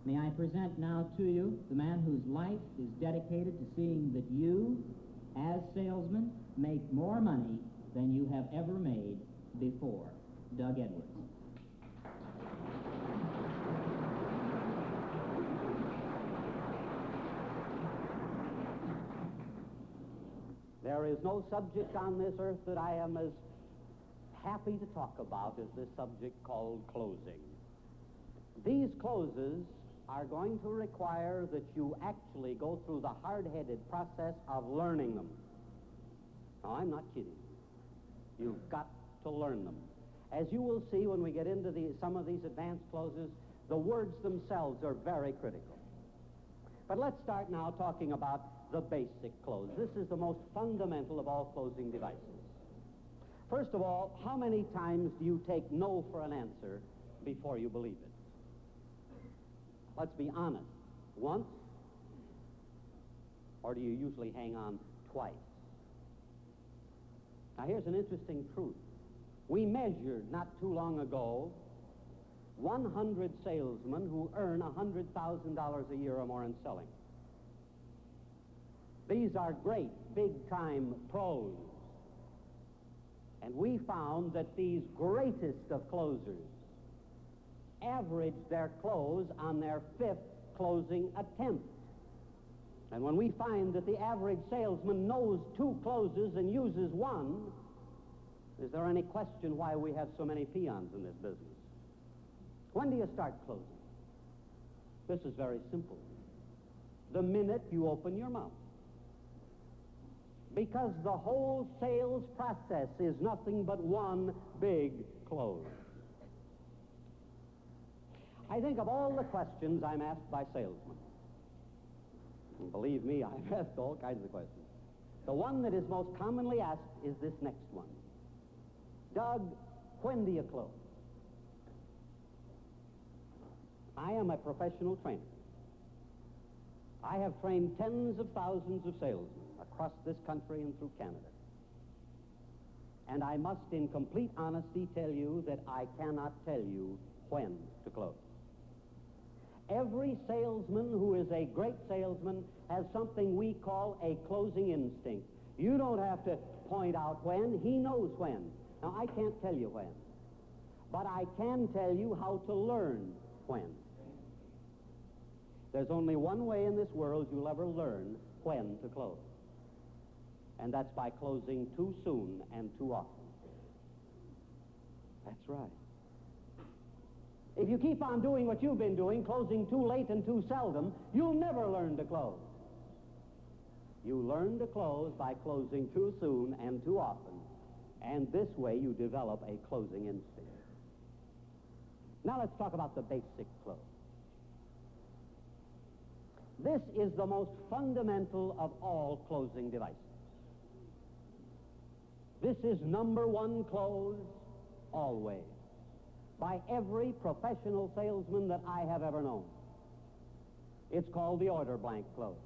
May I present now to you the man whose life is dedicated to seeing that you, as salesmen, make more money than you have ever made before. Doug Edwards. There is no subject on this earth that I am as happy to talk about as this subject called closing. These closes are going to require that you actually go through the hard-headed process of learning them. Now, I'm not kidding. You've got to learn them. As you will see when we get into some of these advanced closes, the words themselves are very critical. But let's start now talking about the basic close. This is the most fundamental of all closing devices. First of all, how many times do you take no for an answer before you believe it? Let's be honest. Once? Or do you usually hang on twice? Now, here's an interesting truth. We measured not too long ago 100 salesmen who earn $100,000 a year or more in selling. These are great, big-time pros. And we found that these greatest of closers average their close on their 5th closing attempt. And when we find that the average salesman knows 2 closes and uses 1, is there any question why we have so many peons in this business? When do you start closing? This is very simple. The minute you open your mouth. Because the whole sales process is nothing but one big close. I think of all the questions I'm asked by salesmen, and believe me, I've asked all kinds of questions. The one that is most commonly asked is this next one. Doug, when do you close? I am a professional trainer. I have trained tens of thousands of salesmen across this country and through Canada. And I must, in complete honesty, tell you that I cannot tell you when to close. Every salesman who is a great salesman has something we call a closing instinct. You don't have to point out when. He knows when. Now, I can't tell you when, but I can tell you how to learn when. There's only one way in this world you'll ever learn when to close, and that's by closing too soon and too often. That's right. If you keep on doing what you've been doing, closing too late and too seldom, you'll never learn to close. You learn to close by closing too soon and too often, and this way you develop a closing instinct. Now let's talk about the basic close. This is the most fundamental of all closing devices. This is number one close always by every professional salesman that I have ever known. It's called the order blank close.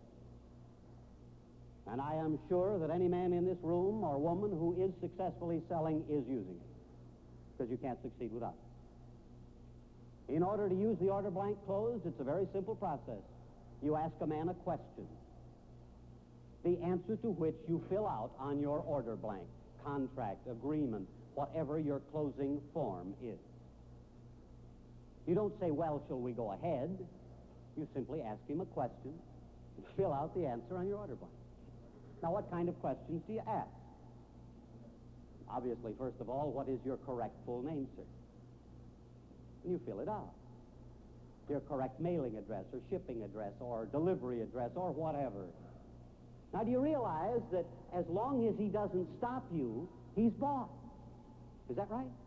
And I am sure that any man in this room or woman who is successfully selling is using it, because you can't succeed without it. In order to use the order blank close, it's a very simple process. You ask a man a question, the answer to which you fill out on your order blank, contract, agreement, whatever your closing form is. You don't say, well, shall we go ahead? You simply ask him a question and fill out the answer on your order blank. Now, what kind of questions do you ask? Obviously, first of all, what is your correct full name, sir? And you fill it out. Your correct mailing address or shipping address or delivery address or whatever. Now, do you realize that as long as he doesn't stop you, he's bought? Is that right?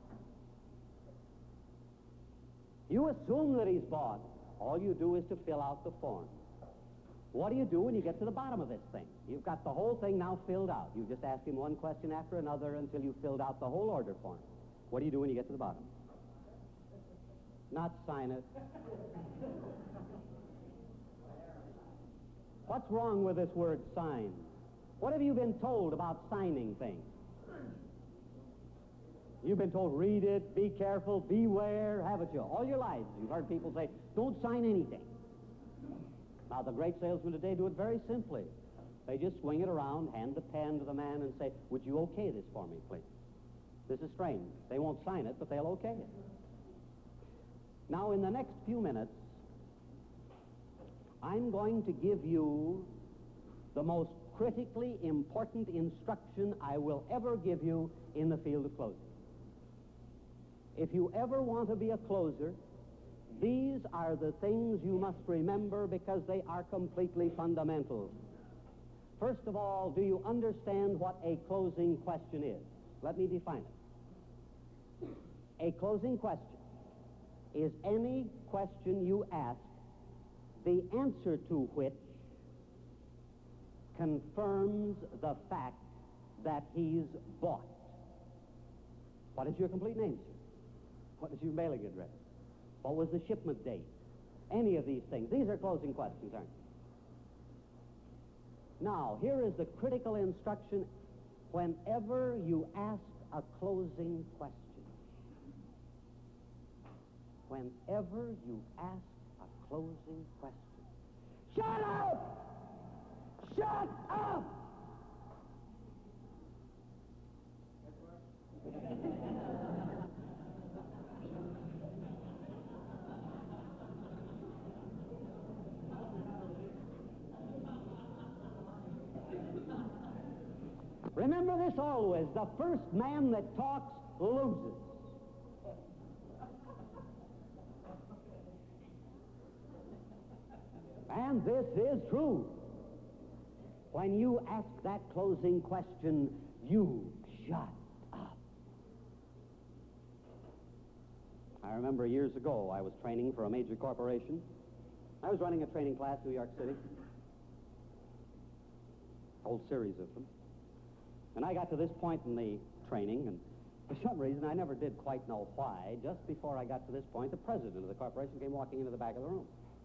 You assume that he's bought. All you do is to fill out the form. What do you do when you get to the bottom of this thing? You've got the whole thing now filled out. You just ask him one question after another until you've filled out the whole order form. What do you do when you get to the bottom? Not sign it. What's wrong with this word sign? What have you been told about signing things? You've been told, read it, be careful, beware, haven't you? All your lives, you've heard people say, don't sign anything. Now, the great salesmen today do it very simply. They just swing it around, hand the pen to the man, and say, would you okay this for me, please? This is strange. They won't sign it, but they'll okay it. Now, in the next few minutes, I'm going to give you the most critically important instruction I will ever give you in the field of closing. If you ever want to be a closer, these are the things you must remember because they are completely fundamental. First of all, do you understand what a closing question is? Let me define it. A closing question is any question you ask, the answer to which confirms the fact that he's bought. What is your complete name, sir? What is your mailing address? What was the shipment date? Any of these things. These are closing questions, aren't they? Now, here is the critical instruction whenever you ask a closing question. Whenever you ask a closing question. Shut up! Shut up! Remember this always. The first man that talks loses. And this is true. When you ask that closing question, you shut up. I remember years ago, I was training for a major corporation. I was running a training class in New York City. Whole series of them. And I got to this point in the training, and for some reason, I never did quite know why, just before I got to this point, the president of the corporation came walking into the back of the room.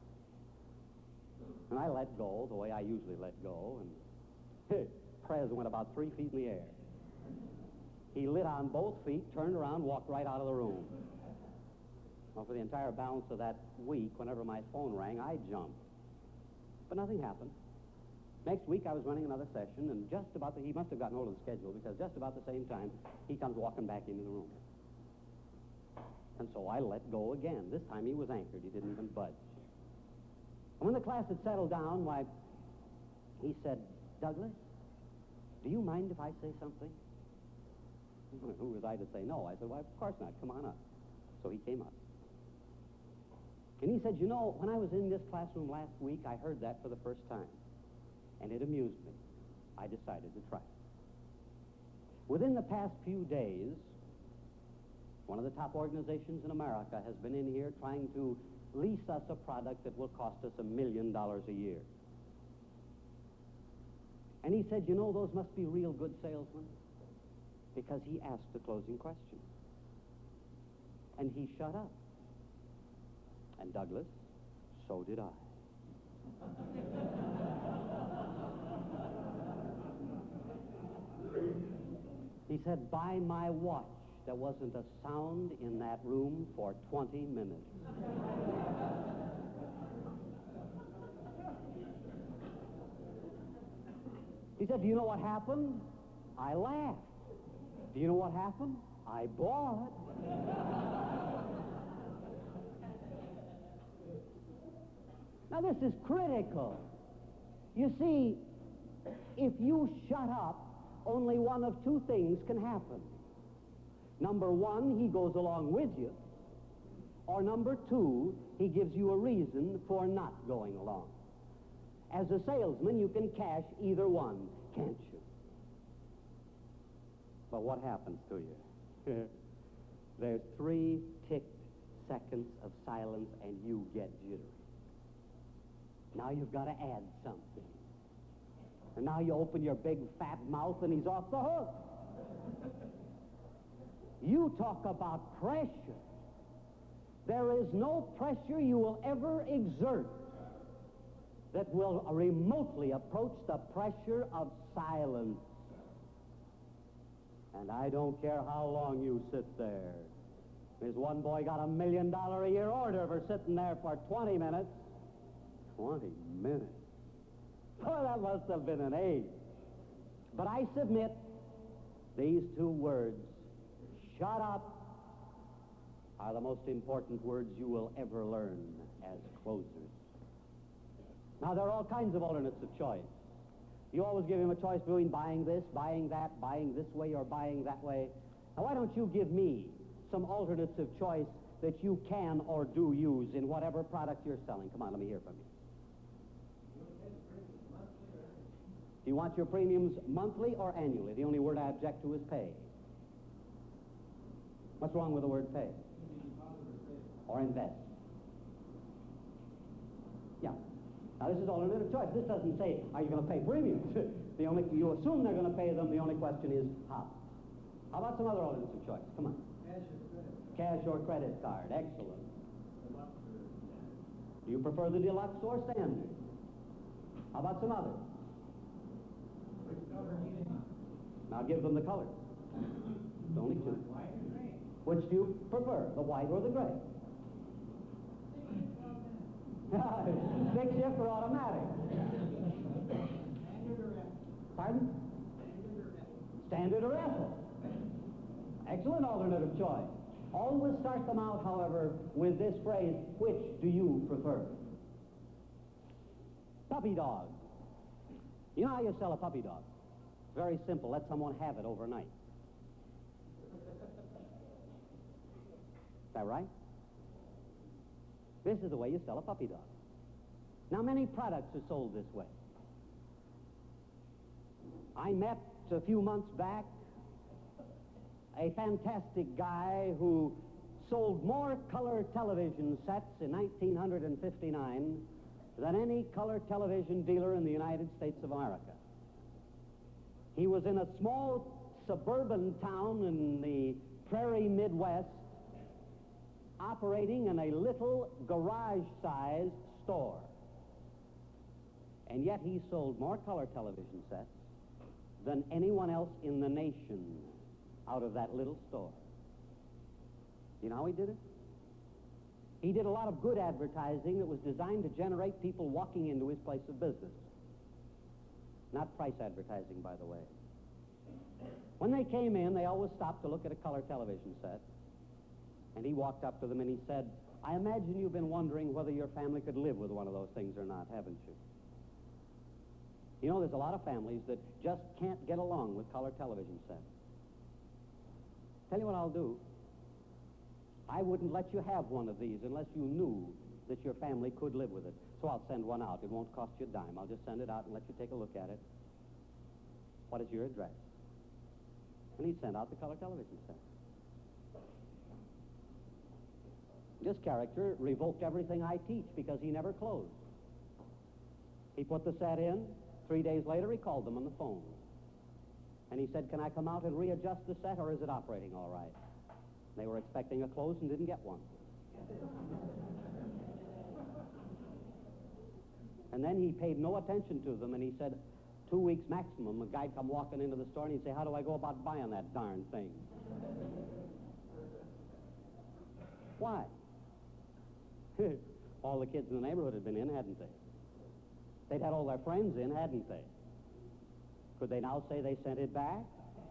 And I let go the way I usually let go, and Prez went about 3 feet in the air. He lit on both feet, turned around, walked right out of the room. Well, for the entire balance of that week, whenever my phone rang, I jumped. But nothing happened. Next week, I was running another session, and he must have gotten hold of the schedule, because just about the same time, he comes walking back into the room. And so I let go again. This time he was anchored. He didn't even budge. And when the class had settled down, why, he said, Douglas, do you mind if I say something? Who was I to say no? I said, well, of course not. Come on up. So he came up. And he said, you know, when I was in this classroom last week, I heard that for the first time. And it amused me. I decided to try it. Within the past few days, one of the top organizations in America has been in here trying to lease us a product that will cost us $1 million a year. And he said, you know, those must be real good salesmen, because he asked the closing question. And he shut up. And Douglas, so did I. He said, by my watch, there wasn't a sound in that room for 20 minutes. He said, do you know what happened? I laughed. Do you know what happened? I bought. Now, this is critical. You see, if you shut up, only one of two things can happen. Number one, he goes along with you. Or number two, he gives you a reason for not going along. As a salesman, you can cash either one, can't you? But what happens to you? There's 3 ticked seconds of silence, and you get jittery. Now you've got to add something. And now you open your big fat mouth and he's off the hook. You talk about pressure. There is no pressure you will ever exert that will remotely approach the pressure of silence. And I don't care how long you sit there. There's one boy got $1 million a year order for sitting there for 20 minutes. 20 minutes. Oh, that must have been an age. But I submit these two words, shut up, are the most important words you will ever learn as closers. Now, there are all kinds of alternates of choice. You always give him a choice between buying this, buying that, buying this way, or buying that way. Now, why don't you give me some alternates of choice that you can or do use in whatever product you're selling? Come on, let me hear from you. Do you want your premiums monthly or annually? The only word I object to is pay. What's wrong with the word pay? Or invest. Yeah. Now, this is alternative choice. This doesn't say, are you going to pay premiums? You assume they're going to pay them. The only question is how. How about some other alternatives of choice? Come on. Cash or credit card. Excellent. Do you prefer the deluxe or standard? How about some others? Now give them the colors. It's only two. Which do you prefer, the white or the gray? Stick shift or automatic? Pardon? Standard or Ethel? Excellent alternative choice. Always start them out, however, with this phrase, which do you prefer? Puppy dog. You know how you sell a puppy dog? Very simple. Let someone have it overnight. Is that right? This is the way you sell a puppy dog. Now, many products are sold this way. I met a few months back a fantastic guy who sold more color television sets in 1959 than any color television dealer in the United States of America. He was in a small suburban town in the prairie Midwest, operating in a little garage-sized store. And yet he sold more color television sets than anyone else in the nation out of that little store. You know how he did it? He did a lot of good advertising that was designed to generate people walking into his place of business. Not price advertising, by the way. When they came in, they always stopped to look at a color television set. And he walked up to them and he said, I imagine you've been wondering whether your family could live with one of those things or not, haven't you? You know, there's a lot of families that just can't get along with color television sets. Tell you what I'll do. I wouldn't let you have one of these unless you knew that your family could live with it. So I'll send one out. It won't cost you a dime. I'll just send it out and let you take a look at it. What is your address? And he sent out the color television set. This character revoked everything I teach because he never closed. He put the set in. 3 days later, he called them on the phone. And he said, can I come out and readjust the set, or is it operating all right? They were expecting a close and didn't get one. And then he paid no attention to them, and he said, 2 weeks maximum. A guy'd come walking into the store, and he'd say, how do I go about buying that darn thing? Why? All the kids in the neighborhood had been in, hadn't they? They'd had all their friends in, hadn't they? Could they now say they sent it back?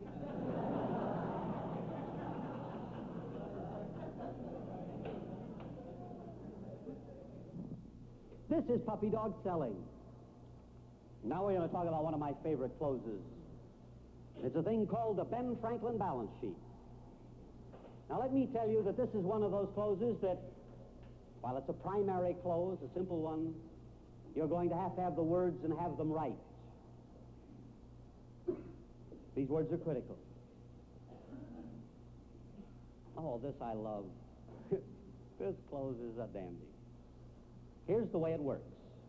This is puppy dog selling. Now we're going to talk about one of my favorite closes. It's a thing called the Ben Franklin balance sheet. Now let me tell you that this is one of those closes that, while it's a primary close, a simple one, you're going to have the words and have them right. These words are critical. Oh, this I love. This close is a dandy. Here's the way it works.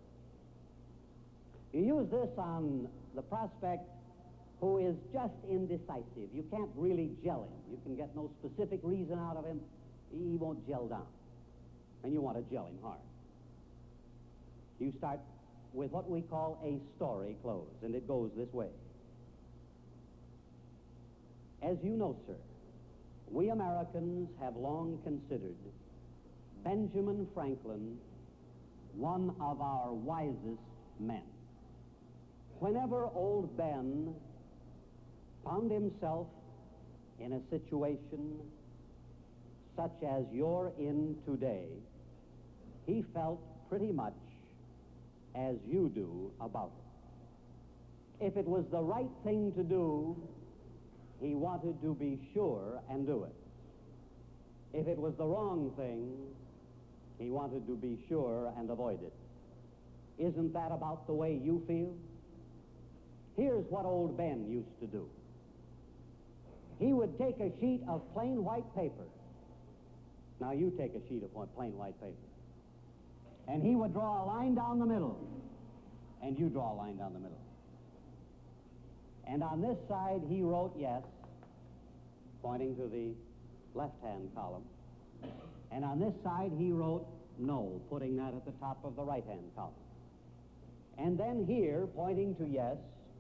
You use this on the prospect who is just indecisive. You can't really gel him. You can get no specific reason out of him. He won't gel down. And you want to gel him hard. You start with what we call a story close, and it goes this way. As you know, sir, we Americans have long considered Benjamin Franklin one of our wisest men. Whenever old Ben found himself in a situation such as you're in today, he felt pretty much as you do about it. If it was the right thing to do, he wanted to be sure and do it. If it was the wrong thing, he wanted to be sure and avoid it. Isn't that about the way you feel? Here's what old Ben used to do. He would take a sheet of plain white paper. Now you take a sheet of plain white paper. And he would draw a line down the middle. And you draw a line down the middle. And on this side he wrote yes, pointing to the left-hand column. And on this side he wrote no, putting that at the top of the right-hand column. And then here, pointing to yes,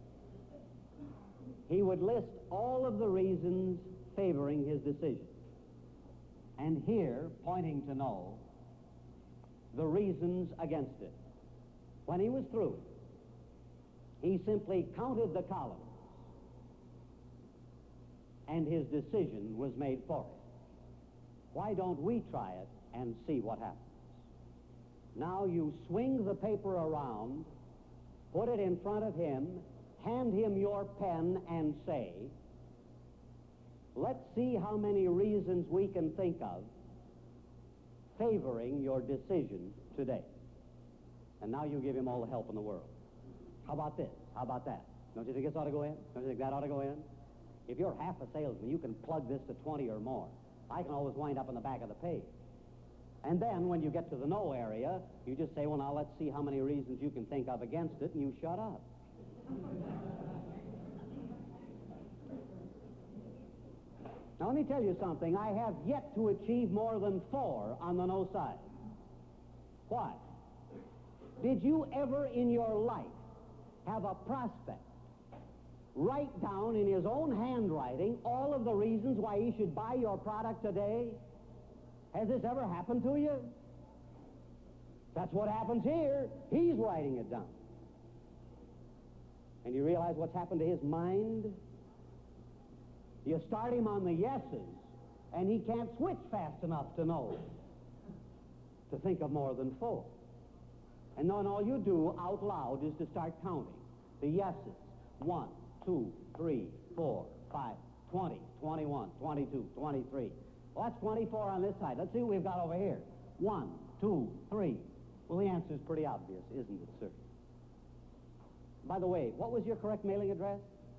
he would list all of the reasons favoring his decision. And here, pointing to no, the reasons against it. When he was through, he simply counted the columns, and his decision was made for him. Why don't we try it and see what happens? Now you swing the paper around, put it in front of him, hand him your pen and say, let's see how many reasons we can think of favoring your decision today. And now you give him all the help in the world. How about this? How about that? Don't you think this ought to go in? Don't you think that ought to go in? If you're half a salesman, you can plug this to 20 or more. I can always wind up in the back of the page. And then when you get to the no area, you just say, well, now let's see how many reasons you can think of against it, and you shut up. Now, let me tell you something. I have yet to achieve more than 4 on the no side. Why? Did you ever in your life have a prospect write down in his own handwriting all of the reasons why he should buy your product today? Has this ever happened to you? That's what happens here. He's writing it down. And you realize what's happened to his mind? You start him on the yeses, and he can't switch fast enough to know, to think of more than 4. And then all you do out loud is to start counting the yeses. 1, 2, 3, 4, 5, 20, 21, 22, 23. Well, that's 24 on this side. Let's see what we've got over here. 1, 2, 3. Well, the answer's pretty obvious, isn't it, sir? By the way, what was your correct mailing address?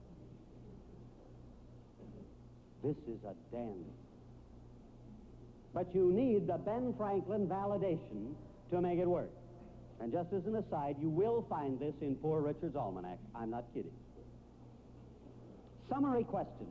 This is a dandy. But you need the Ben Franklin validation to make it work. And just as an aside, you will find this in Poor Richard's Almanac. I'm not kidding. Summary questions.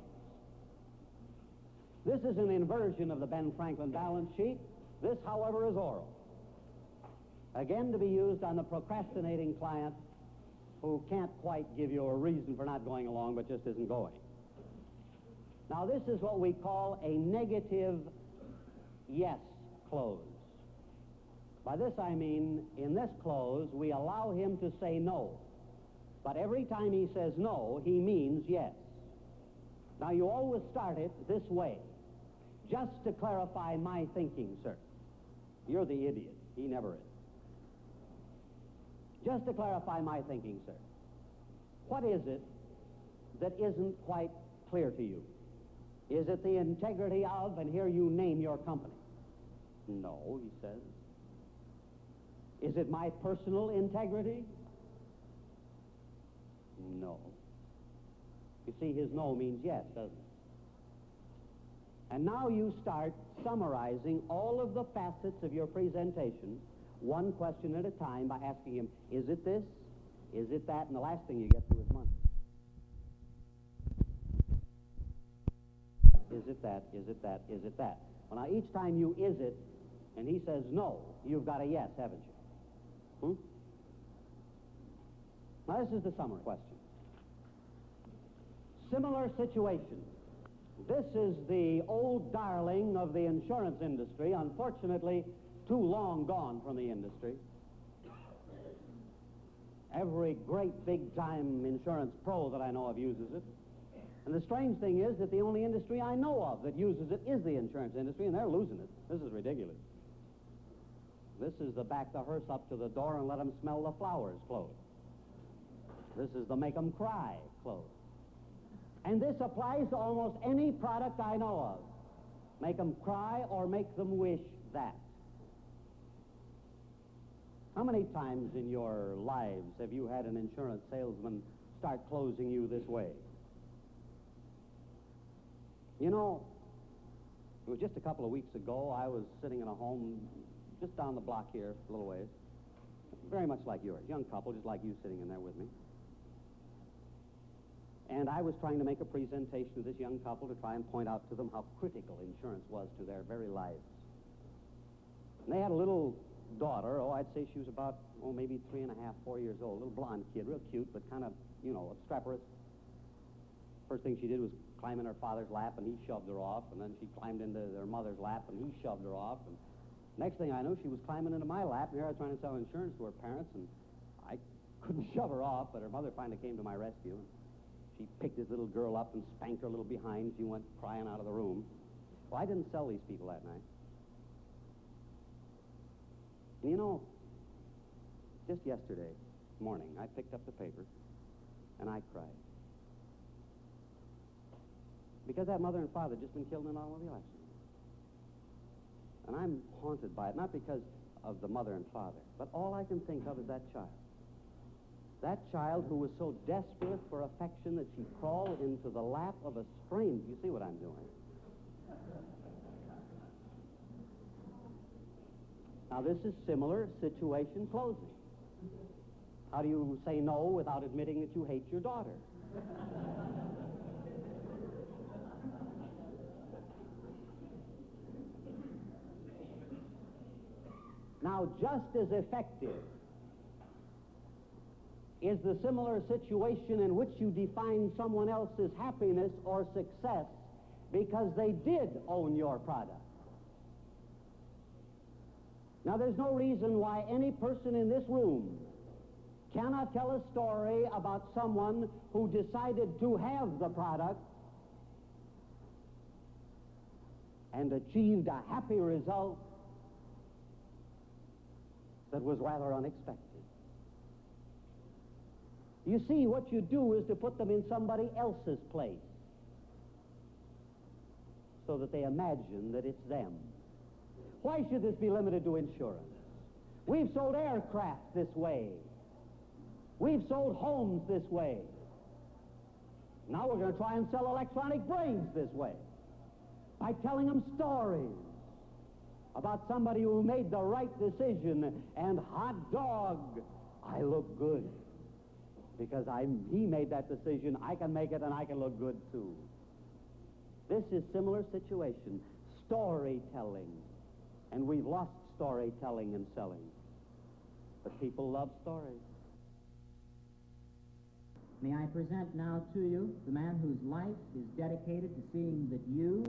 This is an inversion of the Ben Franklin balance sheet. This, however, is oral. Again, to be used on the procrastinating client who can't quite give you a reason for not going along, but just isn't going. Now, this is what we call a negative yes close. By this I mean, in this close, we allow him to say no. But every time he says no, he means yes. Now, you always start it this way. Just to clarify my thinking, sir. You're the idiot. He never is. Just to clarify my thinking, sir. What is it that isn't quite clear to you? Is it the integrity of, and here you name your company? No, he says. Is it my personal integrity? No. You see, his no means yes, doesn't it? And now you start summarizing all of the facets of your presentation, one question at a time, by asking him, is it this? Is it that? And the last thing you get to is money. Is it that? Is it that? Is it that? Well, now each time you is it, and he says no, you've got a yes, haven't you? Now this is the summary question. Similar situation. This is the old darling of the insurance industry, unfortunately too long gone from the industry. Every great big-time insurance pro that I know of uses it. And the strange thing is that the only industry I know of that uses it is the insurance industry, and they're losing it. This is ridiculous. This is the back the hearse up to the door and let them smell the flowers clothes. This is the make them cry clothes. And this applies to almost any product I know of. Make them cry or make them wish that. How many times in your lives have you had an insurance salesman start closing you this way? You know, it was just a couple of weeks ago, I was sitting in a home just down the block here, a little ways, very much like yours, young couple, just like you sitting in there with me. And I was trying to make a presentation to this young couple to try and point out to them how critical insurance was to their very lives. And they had a little daughter, I'd say she was about, maybe 3.5, 4 years old, a little blonde kid, real cute, but kind of, obstreperous. First thing she did was climb in her father's lap, and he shoved her off, and then she climbed into their mother's lap, and he shoved her off, and next thing I know, she was climbing into my lap, and here I was trying to sell insurance to her parents, and I couldn't shove her off, but her mother finally came to my rescue, and she picked this little girl up and spanked her a little behind. She went crying out of the room. Well, I didn't sell these people that night. And just yesterday morning, I picked up the paper, and I cried. Because that mother and father had just been killed in an automobile accident. And I'm haunted by it, not because of the mother and father, but all I can think of is that child. That child who was so desperate for affection that she crawled into the lap of a stranger. You see what I'm doing? Now, this is similar situation closing. How do you say no without admitting that you hate your daughter? Now, just as effective is the similar situation in which you define someone else's happiness or success because they did own your product. Now, there's no reason why any person in this room cannot tell a story about someone who decided to have the product and achieved a happy result that was rather unexpected. You see, what you do is to put them in somebody else's place so that they imagine that it's them. Why should this be limited to insurance? We've sold aircraft this way. We've sold homes this way. Now we're going to try and sell electronic brains this way by telling them stories about somebody who made the right decision, and hot dog, I look good. Because he made that decision, I can make it, and I can look good too. This is similar situation, storytelling. And we've lost storytelling and selling. But people love stories. May I present now to you the man whose life is dedicated to seeing that you